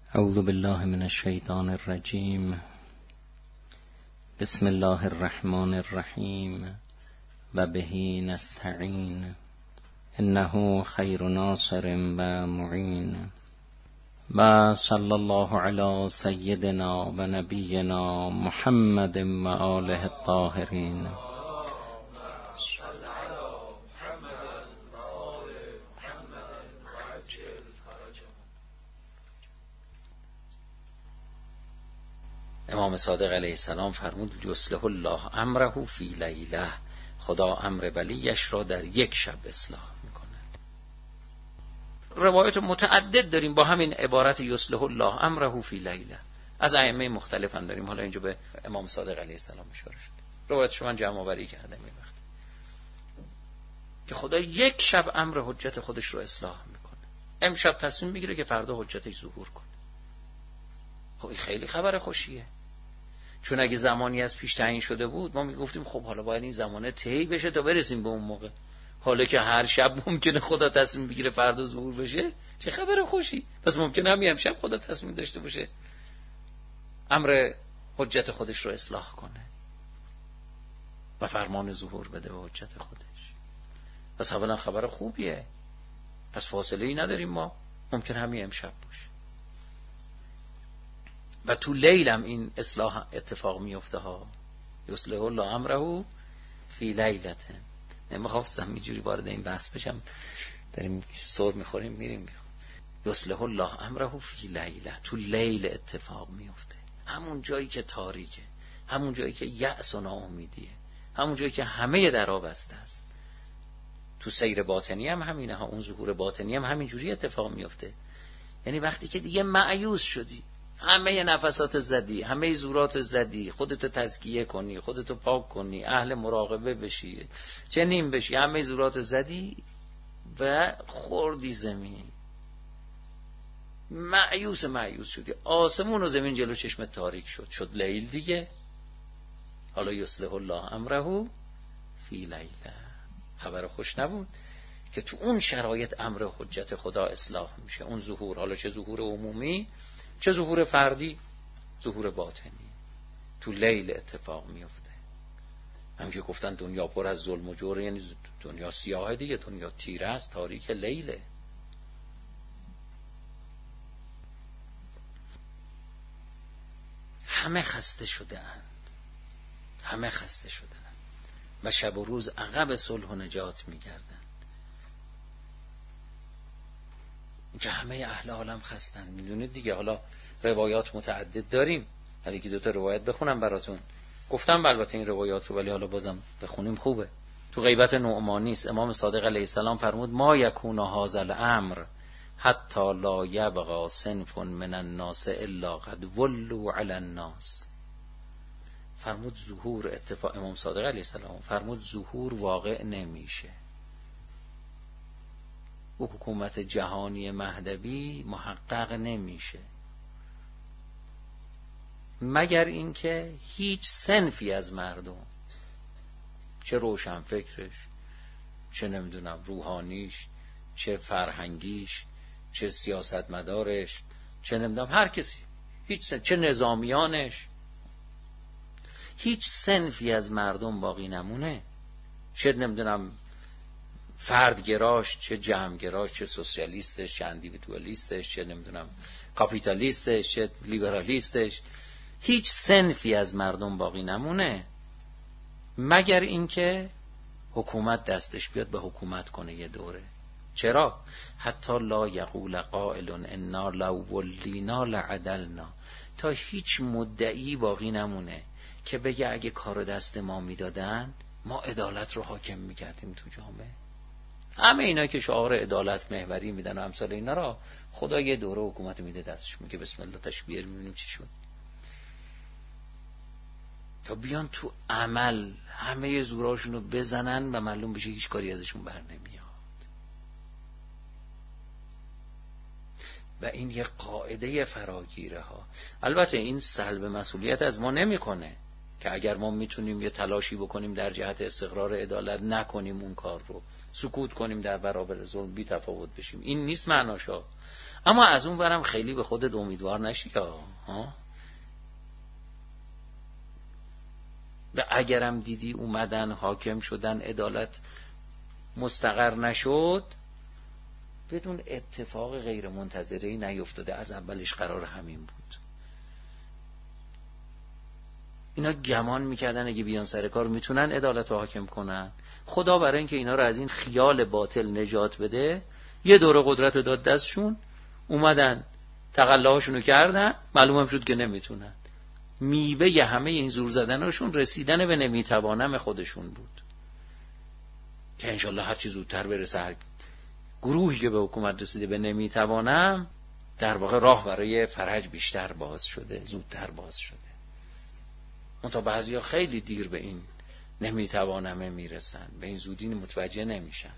اعوذ بالله من الشیطان الرجیم. بسم الله الرحمن الرحیم و به نستعین انه خیر ناصر و معین و صلی الله علی سیدنا و نبینا محمد و آله الطاهرین. امام صادق علیه السلام فرمود یصلح الله امره فی لیله، خدا امر ولیش را در یک شب اصلاح میکنه. روایت متعدد داریم با همین عبارت یصلح الله امره فی لیله، از ائمه مختلف هم داریم. حالا اینجا به امام صادق علیه السلام اشاره شد. روایتش من جمع آوری کردم این وقت که خدا یک شب امر حجت خودش رو اصلاح میکنه. امشب تصمیم میگیره که فردا حجتش ظهور کنه. خب این خیلی خبر خوشیه، چون اگه زمانی از پیش تعیین شده بود ما میگفتیم خب حالا باید این زمانه طی بشه تا برسیم به اون موقع. حالا که هر شب ممکنه خدا تصمیم بگیره فردا ظهور بشه، چه خبر خوشی. پس ممکنه همین امشب خدا تصمیم داشته باشه امر حجت خودش رو اصلاح کنه و فرمان ظهور بده به حجت خودش. پس اولا خبر خوبیه، پس فاصله ای نداریم، ما ممکنه همین امشب باشه و تو لیل هم این اصلاح اتفاق میفته ها. یصلح الله امره فی لیلته. نمیخواستم اینجوری وارد این بحث بشم، داریم سر میخوریم میریم. یصلح الله امره فی لیله، تو لیل اتفاق میفته، همون جایی که تاریکه، همون جایی که یأس و ناامیدیه، همون جایی که همه درا بسته است. تو سیر باطنی هم همینه ها، اون ظهور باطنی هم همین جوری اتفاق میفته. یعنی وقتی که دیگه مایوس شدی، همه نفسات زدی، همه زورات زدی، خودتو تزکیه کنی، خودتو پاک کنی، اهل مراقبه بشی، چنین بشی، همه زورات زدی و خوردی زمین، مایوس شدی، آسمون و زمین جلو چشمت تاریک شد لیل دیگه. حالا یصلح الله امره فی لیله. خبر خوش نبود که تو اون شرایط امر حجت خدا اصلاح میشه. اون ظهور، حالا چه ظهور عمومی چه ظهور فردی، ظهور باطنی تو لیل اتفاق میفته. هم که گفتن دنیا پر از ظلم و جور، یعنی دنیا سیاه دیگه، دنیا تیره است، تاریک لیله. همه خسته شده اند، همه خسته شده اند و شب و روز عقب صلح و نجات میگردند. که همه اهل عالم خستن، میدونید دیگه. حالا روایات متعدد داریم، ولی که دوتا روایت بخونم براتون. گفتم البته این روایات رو، ولی حالا بازم بخونیم خوبه. تو غیبت نعمانی است، امام صادق علیه السلام فرمود ما یکون هذا الامر حتی لا یبقى صنف من الناس الا قد ولوا علی الناس. فرمود ظهور اتفاق، امام صادق علیه السلام فرمود ظهور واقع نمیشه، و حکومت جهانی مهدوی محقق نمیشه، مگر اینکه هیچ صنفی از مردم، چه روشن فکرش، چه نمیدونم روحانیش، چه فرهنگیش، چه سیاستمدارش، چه نمیدونم هر کسی، هیچ چه نظامیانش، هیچ صنفی از مردم باقی نمونه، چه نمیدونم فردگراش، چه جمعگراش، چه سوسیالیستش، چه اندیویدوالیستش، چه نمیدونم کاپیتالیستش، چه لیبرالیستش، هیچ صنفی از مردم باقی نمونه مگر اینکه حکومت دستش بیاد به حکومت کنه یه دوره. چرا؟ حتی لا یقول قائل انا لو ولینا لعدلنا، تا هیچ مدعی باقی نمونه که بگه اگه کار دست ما میدادن ما عدالت رو حاکم میکردیم تو جامعه. همه اینا که شعار عدالت محوری میدن و امثال اینا را، خدا یه دوره حکومت میده دستش، میگه بسم الله تشبیه، میبینیم چی شد. تا بیان تو عمل همه زوراشون رو بزنن و معلوم بشه هیچ کاری ازشون بر نمیاد. و این یه قاعده فراگیره ها. البته این سلب مسئولیت از ما نمیکنه که اگر ما میتونیم یه تلاشی بکنیم در جهت استقرار عدالت نکنیم اون کار رو، سکوت کنیم در برابر ظلم، بی تفاوت بشیم، این نیست معناشا. اما از اون برم خیلی به خودت امیدوار نشی ها. و اگرم دیدی اومدن حاکم شدن عدالت مستقر نشد، بدون اتفاق غیر منتظره‌ای نیفتاده، از اولش قرار همین بود. اینا گمان میکردن اگه بیان سر کار میتونن عدالت رو حاکم کنن. خدا برای اینکه اینا رو از این خیال باطل نجات بده یه دوره قدرت داد دستشون، اومدن تقلاهاشونو کردن، معلوم هم شد که نمیتونن. میوه همه این زور زدناشون رسیدن به نمیتوانم خودشون بود که انشالله هر چی زودتر برسه. هر گروهی که به حکومت رسیده به نمیتوانم، در واقع راه برای فرج بیشتر باز شده، زودتر باز شده. منتها بعضیا خیلی دیر به این نمیتوانمه میرسن، به این زودی متوجه نمیشن.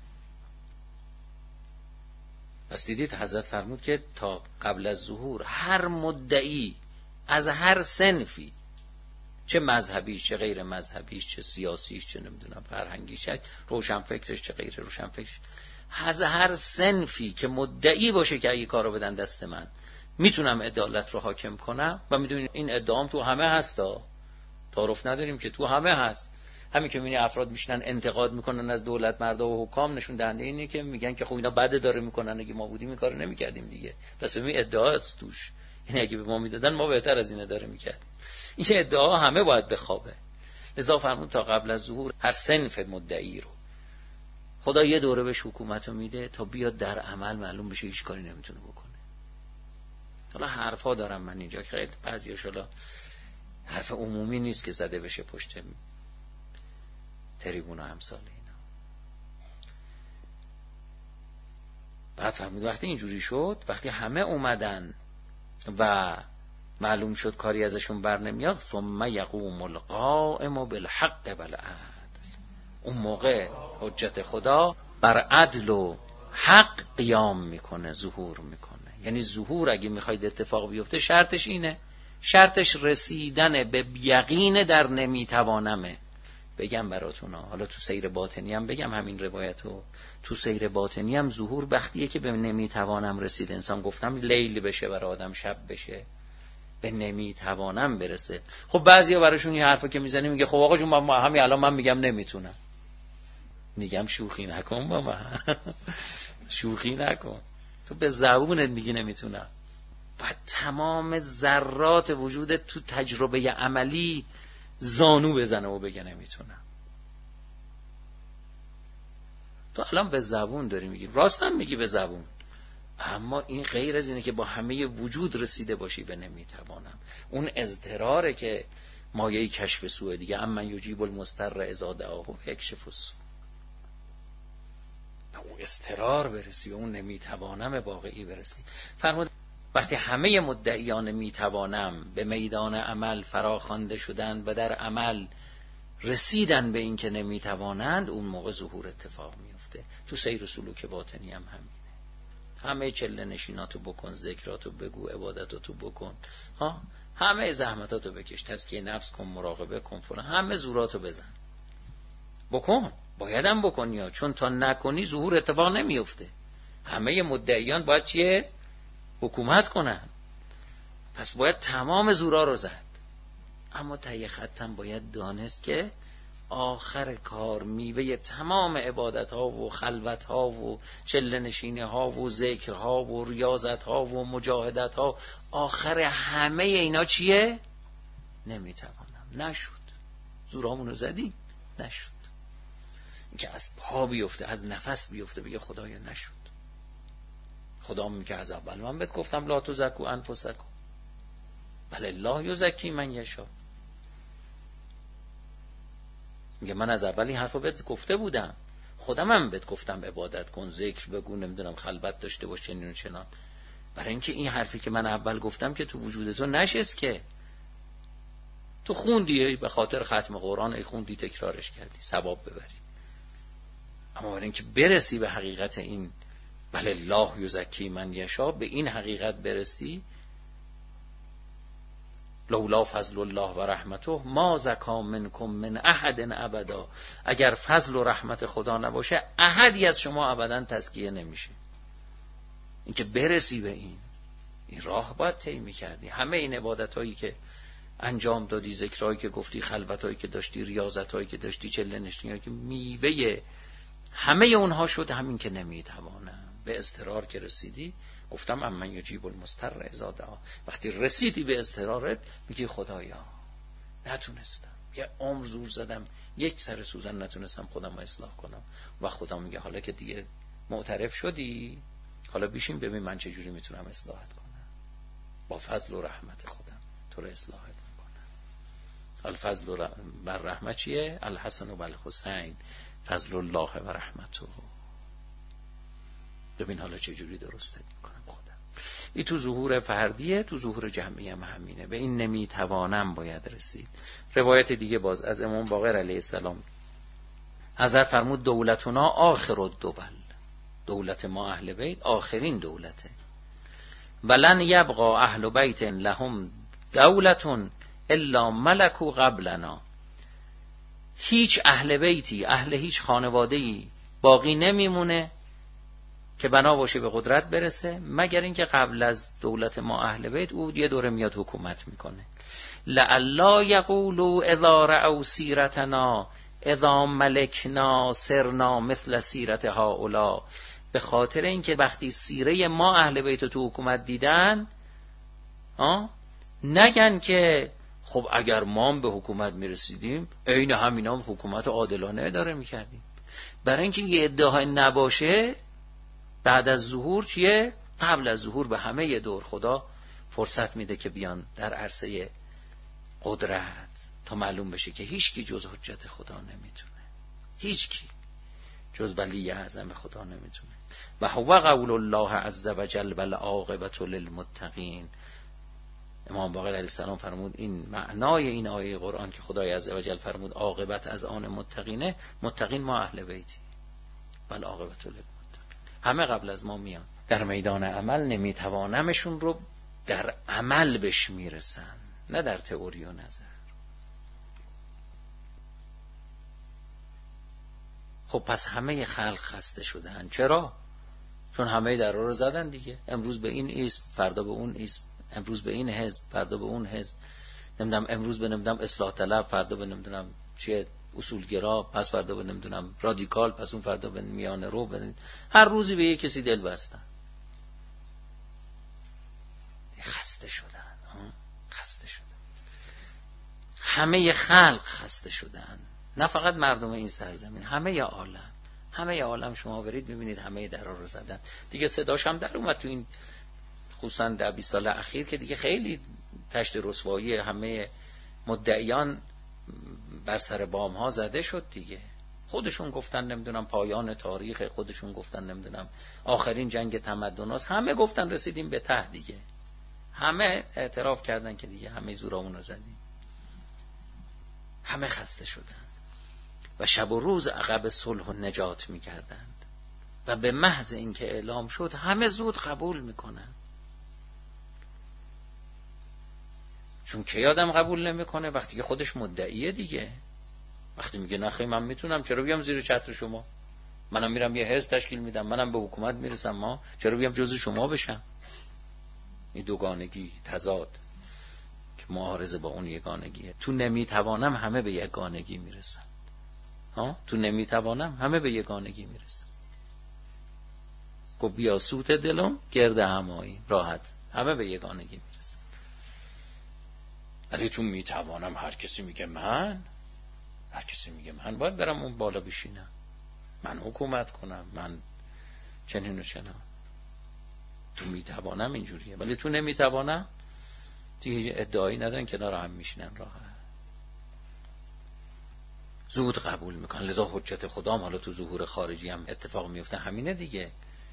پس دیدید حضرت فرمود که تا قبل از ظهور هر مدعی از هر صنفی، چه مذهبیش چه غیر مذهبیش، چه سیاسیش چه نمیدونم فرهنگیش، روشنفکرش چه غیر روشنفکرش، از هر صنفی که مدعی باشه که اگه کارو بدن دست من میتونم عدالت رو حاکم کنم، و میدونین این ادعام تو همه هستا، تعارف نداریم که تو همه هست. همین که میبینی افراد میشنن انتقاد میکنن از دولت مردا و حکام، نشون دهنده اینه که میگن که خب اینا بده داره میکنن، اگه ما بودیم این کارو نمیکردیم دیگه. پس ببین ادعاست توش، یعنی اگه به ما میدادن ما بهتر از این اداره میکردیم. این ادعا همه باید بخوابه. لذا فرمود تا قبل از ظهور هر صنف مدعی رو خدا یه دوره بهش حکومت رو میده تا بیاد در عمل معلوم بشه هیچ کاری نمیتونه بکنه. حالا حرفا دارم من اینجا که خیلی بعضیاش حالا حرف عمومی نیست که زده بشه پشت تریبون و امثال اینا. بعد فرمود وقتی اینجوری شد، وقتی همه اومدن و معلوم شد کاری ازشون بر نمیاد، ثم یقوم القائم بالحق والعدل، اون موقع حجت خدا بر عدل و حق قیام میکنه، ظهور میکنه. یعنی ظهور اگه میخواید اتفاق بیفته شرطش اینه، شرطش رسیدن به یقین در نمیتوانمه. بگم براتون حالا تو سیر باطنی هم بگم همین روایتو، تو سیر باطنی هم ظهور وقتیه که به نمیتوانم رسید. انسان گفتم لیل بشه برای آدم، شب بشه، به نمیتوانم برسه. خب بعضیا براشون این حرفا که میزنی میگه خب آقا جون همین الان من میگم نمیتونم. میگم شوخی نکن بابا شوخی نکن، تو به زبونت میگی نمیتونم. بعد تمام ذرات وجودت تو تجربه عملی زانو بزنه و بگه نمیتونم. تو الان به زبون داری میگی، راست هم میگی به زبون، اما این غیر از اینه که با همه وجود رسیده باشی به نمیتوانم. اون اضطراره که مایه کشف سوء دیگه، اما یجیب المضطر اذا دعاه و یکشف السوء. اون اضطرار برسی، اون نمیتوانم واقعی برسی. فرمود وقتی همه مدعیان میتوانم به میدان عمل فراخوانده شدن و در عمل رسیدن به این که نمیتوانند، اون موقع ظهور اتفاق میفته. تو سیر و سلوک باطنی هم همینه. همه چله نشیناتو بکن، ذکراتو بگو، عبادتاتو بکن، همه زحمتاتو بکش، تزکیه نفس کن، مراقبه کن، فلان، همه زوراتو بزن، بکن، بایدم بکنی ها. چون تا نکنی ظهور اتفاق نمیفته. همه مدعیان باید چیه؟ حکومت کنن. پس باید تمام زورا رو زد. اما ته خطم باید دانست که آخر کار میوه تمام عبادت ها و خلوت ها و چله نشینی ها و ذکر ها و ریاضت ها و مجاهدت ها، آخر همه اینا چیه؟ نمیتوانم. نشد. زورامونو زدی، نشد. اینکه از پا بیفته، از نفس بیفته، بگه خدایا نشد. خدا میگه از اول من بهت گفتم لا تزکو انفسکم بل الله یزکی من یشاء. میگه من از اول این حرفو بهت گفته بودم، خودم هم بهت گفتم عبادت کن، ذکر بگو، نمیدونم خلوت داشته باش، چنین و چنان. برای اینکه این حرفی که من اول گفتم که تو وجود تو نشست، که تو خوندی به خاطر ختم قرآن، ای خوندی تکرارش کردی ثواب ببری. اما برای اینکه برسی به حقیقت این بل الله یزکی من یشاء، به این حقیقت برسی، لولا فضل الله و رحمته ما زکا منکم من احد ابدا، اگر فضل و رحمت خدا نباشه احدی از شما ابدا تزکیه نمیشه. اینکه برسی به این راه باید طی می‌کردی. همه این عبادتایی که انجام دادی، ذکرایی که گفتی، خلوتایی که داشتی، ریاضتایی که داشتی، چله نشینایی که میوه همه اونها شد همین که نمیتوانم. به اضطرار که رسیدی گفتم امن یجیب المضطر اذا دعا. وقتی رسیدی به اضطرارت میگی خدایا نتونستم، یه عمر زور زدم، یک سر سوزن نتونستم خودم رو اصلاح کنم. و خدا میگه حالا که دیگه معترف شدی، حالا بیشین ببین من چجوری میتونم اصلاحت کنم. با فضل و رحمت خودم تو رو اصلاحت میکنم. الفضل بر رحمت چیه؟ الحسن و الحسین فضل الله و رحمته. ببین حالا چجوری درستت میکنم خودم. این تو ظهور فردیه، تو ظهور جمعی هم همینه. به این نمیتوانم باید رسید. روایت دیگه باز از امام باقر علیه السلام حضرت فرمود دولتنا آخر الدول، دولت ما اهل بیت آخرین دولته. ولن یبقى اهل بیت لهم دولتون الا ملکو قبلنا. هیچ اهل بیتی، اهل هیچ خانواده‌ای باقی نمیمونه که بنا باشه به قدرت برسه مگر اینکه قبل از دولت ما اهل بیت او یه دوره میاد حکومت میکنه. لعلا یقولوا اذا رأوا سیرتنا اذا ملکنا سرنا مثل سیرت هؤلاء. به خاطر اینکه وقتی سیره ما اهل بیت تو حکومت دیدن نگن که خب اگر ما هم به حکومت میرسیدیم عین همینا هم حکومت عادلانه اداره میکردیم. برای اینکه یه ادعای نباشه بعد از ظهور چیه؟ قبل از ظهور به همه یه دور خدا فرصت میده که بیان در عرصه قدرت تا معلوم بشه که هیچ کی جز حجت خدا نمیتونه، هیچ کی جز ولی اعظم خدا نمیتونه. و هو قول الله عز وجل والعاقبة للمتقین. امام باقر علیه السلام فرمود این معنای این آیه قرآن که خدای عز وجل فرمود عاقبت از آن متقینه، متقین ما اهل بیتی. والعاقبة للمتقین همه قبل از ما میان در میدان عمل، نمیتوانمشون رو در عمل بهش میرسن، نه در تئوری و نظر. خب پس همه خلق خسته شدن. چرا؟ چون همه در رو زدن دیگه. امروز به این اسم، فردا به اون اسم، امروز به این حزب، فردا به اون حزب، نمیدونم امروز به نمیدونم اصلاح طلب، فردا به نمیدونم چیه اصولگرا، پس فردا به نمیدونم رادیکال، پس اون فردا به میانه رو، هر روزی به یک کسی دل بستن. خسته شدن، خسته شدن. همه خلق خسته شدن، نه فقط مردم این سرزمین، همه عالم. همه عالم شما برید میبینید همه درا رو زدن دیگه. صداش هم در اومد تو این خصوصا در 20 سال اخیر که دیگه خیلی تشت رسوایی همه مدعیان بر سر بام ها زده شد دیگه. خودشون گفتن نمیدونم پایان تاریخ، خودشون گفتن نمیدونم آخرین جنگ تمدن هاست، همه گفتن رسیدیم به ته دیگه. همه اعتراف کردن که دیگه همه زورامون رو زدیم. همه خسته شدن و شب و روز عقب صلح و نجات می‌کردند و به محض اینکه اعلام شد همه زود قبول میکنن. چون که آدم قبول نمیکنه وقتی که خودش مدعیه دیگه. وقتی میگه نخی من میتونم، چرا بیام زیر چتر شما؟ منم میرم یه حزب تشکیل میدم، منم به حکومت میرسم، چرا بیام جزء شما بشم؟ این دوگانگی، تضاد که معارضه با اون یگانگیه. تو نمیتوانم همه به یگانگی میرسن. تو نمیتوانم همه به یگانگی میرسن. گفت بیا سوت دلم گرد همایی راحت، همه به یگانگی میرسن. ولی چون میتوانم هر کسی میگه من باید برم اون بالا بشینم، من حکومت کنم، من چنین و چنان. تو میتوانم اینجوریه، ولی تو نمیتوانم دیگه ادعایی ندارن، کنار هم میشینن راحت. زود قبول میکنن. لذا حجت خدا هم حالا تو ظهور خارجی هم اتفاق میفته همینه دیگه.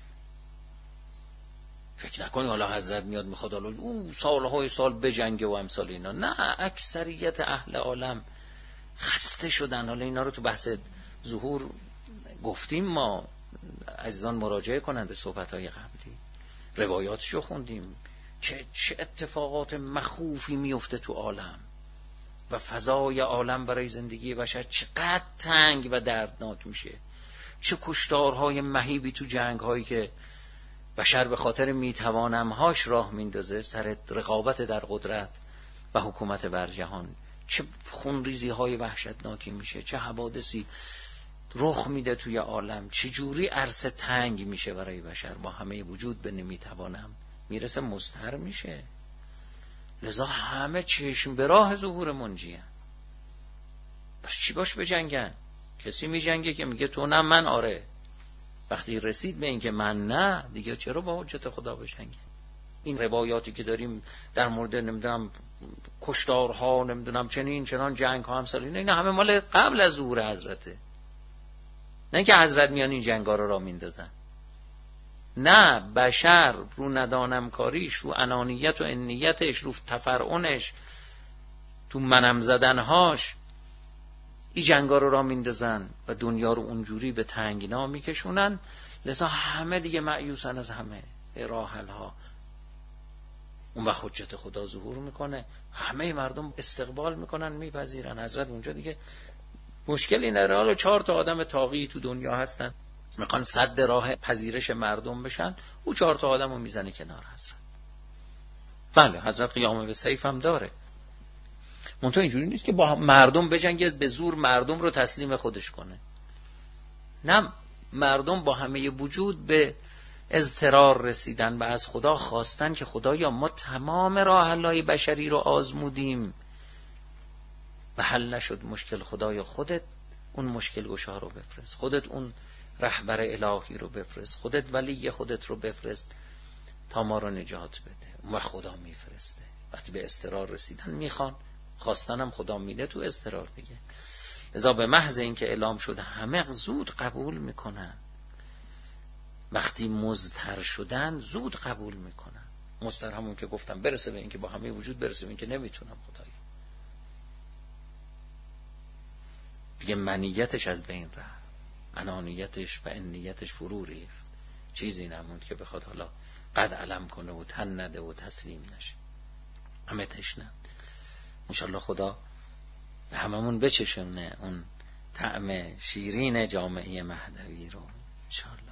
فکر نکنی حالا حضرت میاد میخواد حالا سالهای سال بجنگه و امثال اینا. نه، اکثریت اهل عالم خسته شدن. حالا اینا رو تو بحث ظهور گفتیم، ما عزیزان مراجعه کنند به صحبت‌های قبلی، روایاتشو خوندیم. چه اتفاقات مخوفی میفته تو عالم و فضای عالم برای زندگی بشر چقدر تنگ و دردناک میشه. چه کشتارهای مهیبی تو جنگ‌هایی که بشر به خاطر میتوانمهاش راه میندازه سر رقابت در قدرت و حکومت بر جهان. چه خونریزی های وحشتناکی میشه، چه حوادثی رخ میده توی عالم، چه جوری عرصه تنگ میشه برای بشر. با همه وجود به نمیتوانم میرسه مضطر میشه. لذا همه چشم به راه ظهور منجی هست. پس چی باش بجنگن؟ کسی میجنگه که میگه تو نه من آره. وقتی رسید به این که من نه، دیگه چرا با حجت خدا بجنگه؟ این روایاتی که داریم در مورد نمیدونم کشتارها، نمیدونم چنین چنان جنگ ها همسال اینا همه مال قبل از ظهور حضرته. نه که حضرت میان این جنگا رو را میندازن. نه، بشر رو ندانم کاریش، رو انانیت و انیتش، رو تفرعنش، تو منم زدنهاش این جنگا رو را میندازن و دنیا رو اونجوری به تنگنا میکشونن. لذا همه دیگه مایوسن از همه راه حل ها. اون وقت حجت خدا ظهور میکنه، همه مردم استقبال میکنن، میپذیرن. حضرت اونجا دیگه مشکلی نداره. حالا 4 تا آدم طاغی تو دنیا هستن میخوان سد راه پذیرش مردم بشن، او 4 تا آدمو میزنه کنار حضرت. بله حضرت قیام به سیف هم داره، منتها اینجوری نیست که با مردم بجنگه به زور مردم رو تسلیم خودش کنه. نه، مردم با همه وجود به اضطرار رسیدن و از خدا خواستن که خدایا ما تمام راه حل‌های بشری رو آزمودیم و حل نشد مشکل، خدایا خودت اون مشکل گشا رو بفرست، خودت اون رهبر الهی رو بفرست، خودت ولی خودت رو بفرست تا ما رو نجات بده. و خدا میفرسته. وقتی به اضطرار رسیدن میخوان، خواستنم خدا میده تو اضطرار دیگه. لذا به محض اینکه اعلام شده همه زود قبول میکنن. وقتی مضطر شدن زود قبول میکنن. مضطر همون که گفتم برسه به اینکه با همه وجود برسه به اینکه نمیتونم خدایا. دیگه منیتش از بین رفت، انانیتش و انیتش فرو ریخت. چیزی نموند که بخواد حالا قد علم کنه و تن نده و تسلیم نشه. همه تشنه. انشالله خدا هممون بچشونه اون طعم شیرین جامعه مهدوی رو انشالله.